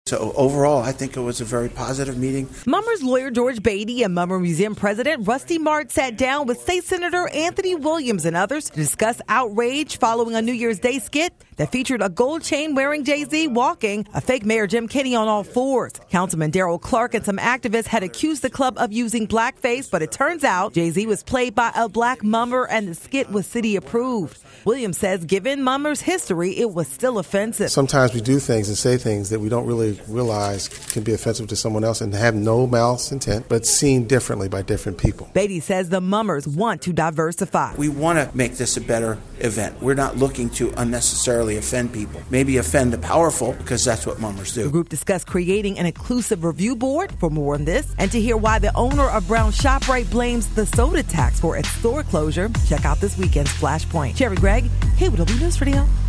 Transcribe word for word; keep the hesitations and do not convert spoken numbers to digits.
So overall, I think it was a very positive meeting. Mummers lawyer George Beatty and Mummer Museum President Rusty Mart sat down with State Senator Anthony Williams and others to discuss outrage following a New Year's Day skit that featured a gold chain wearing Jay-Z walking a fake Mayor Jim Kenney on all fours. Councilman Daryl Clark and some activists had accused the club of using blackface, but it turns out Jay-Z was played by a black mummer and the skit was city approved. Williams says given Mummer's history, it was still offensive. Sometimes we do things and say things that we don't really realize can be offensive to someone else and have no malice intent, but seen differently by different people. Beatty says the Mummers want to diversify. We want to make this a better event. We're not looking to unnecessarily offend people. Maybe offend the powerful, because that's what Mummers do. The group discussed creating an inclusive review board. For more on this, and to hear why the owner of Brown ShopRite blames the soda tax for its store closure, check out this weekend's Flashpoint. Cherry Gregg, K W W News Radio.